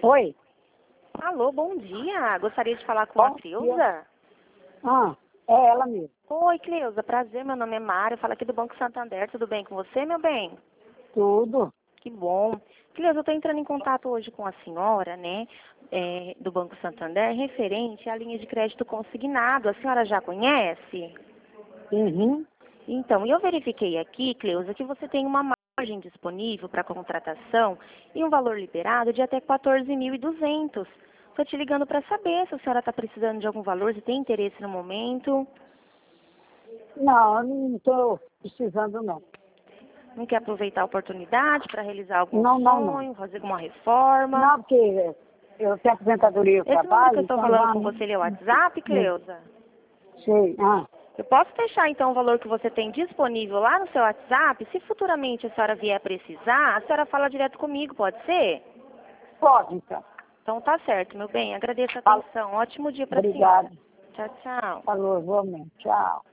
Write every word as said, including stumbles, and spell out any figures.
Oi. Alô, bom dia. Gostaria de falar com Bom a Cleusa. dia. Ah, é ela mesmo. Oi, Cleusa. Prazer, meu nome é Mário. Falo aqui do Banco Santander. Tudo bem com você, meu bem? Tudo. Que bom. Cleusa, eu estou entrando em contato hoje com a senhora, né, é, do Banco Santander, referente à linha de crédito consignado. A senhora já conhece? Uhum. Então, eu verifiquei aqui, Cleusa, que você tem uma margem disponível para contratação e um valor liberado de até quatorze mil e duzentos. Estou te ligando para saber se a senhora está precisando de algum valor, se tem interesse no momento. Não, eu não estou precisando, não. Não quer aproveitar a oportunidade para realizar algum Não, não, não. sonho, fazer alguma reforma? Não, porque eu tenho aposentadoria e Esse número que trabalho, eu estou então falando já... com você, ele é o WhatsApp, Cleusa? Sei. Ah, Eu posso deixar, então, o valor que você tem disponível lá no seu WhatsApp? Se futuramente a senhora vier precisar, a senhora fala direto comigo, pode ser? pode, então. Então tá certo, meu bem. Agradeço a Fala. atenção. Ótimo dia para a senhora. Obrigada. Tchau, tchau. Falou, igualmente. Tchau.